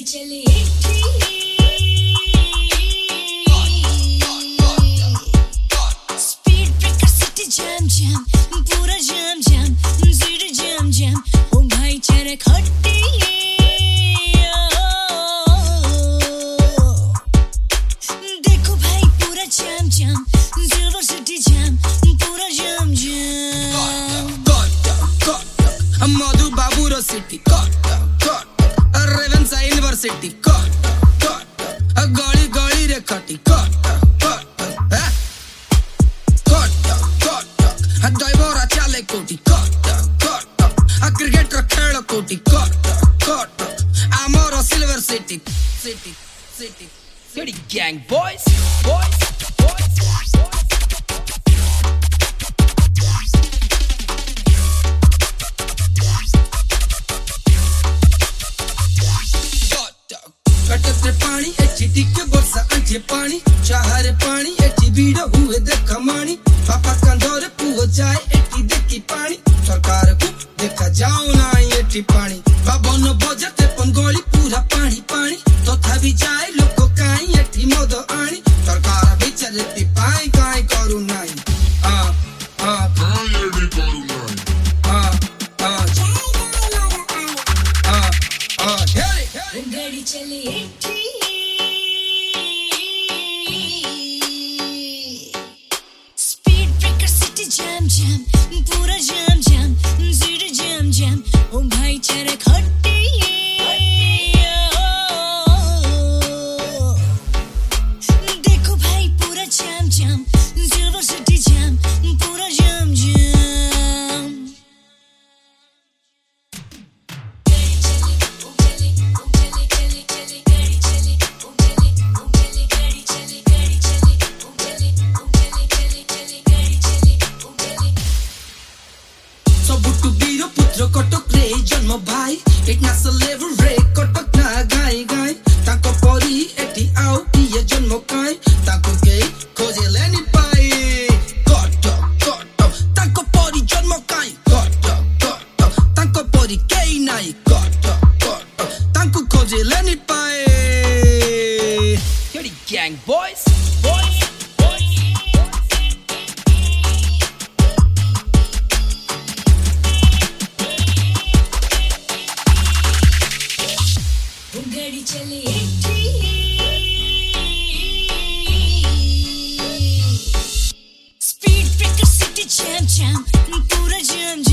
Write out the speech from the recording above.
चले speed breaker city jam jam पूरा jam jam zero jam jam ओ भाई चरक हट्टी देखो भाई पूरा jam jam zero city jam पूरा जैम जैम मधु बाबूरो सिटी रेवेन्सा यूनिवर्सिटी गली गली रे खटी ड्राइवर चाले कोटी क्रिकेटर खेल कोटी आमर silver city city city city gang boys boys कटते पानी एची टिके बरसा अंचे पानी चाहरे पानी एची बीड़ हुए देखा मानी पापा कंधोरे पुओ जाए एटी देखी पानी सरकार को देखा जाओ ना एटी पानी बाबा न बजते पन गोली पूरा पानी पानी तो था भी जाए लोको काई एटी मोदो आनी सरकार भी चलती पाई काई करू नाई काई एडी करू नाई गाड़ी चले speed breaker city jam jam पूरा jam jam zero jam jam ओ भाई चरक हट्टी देखो भाई पूरा jam jam zero city jam पूरा जैम जैम सबुटु बीरो पुत्र कटक रे जन्म भाई इतना सलेवर रे कटक ना गाई गाई ताको परी एटी आउ किए जन्म काई ताको के खोजे लेनी पाई कटक ताको परी जन्म काई कटक ताको परी केई नाई कटक ताको खोजे लेनी पाई Dirty gang boys गाड़ी चले speed breaker city jam jam पूरा जैम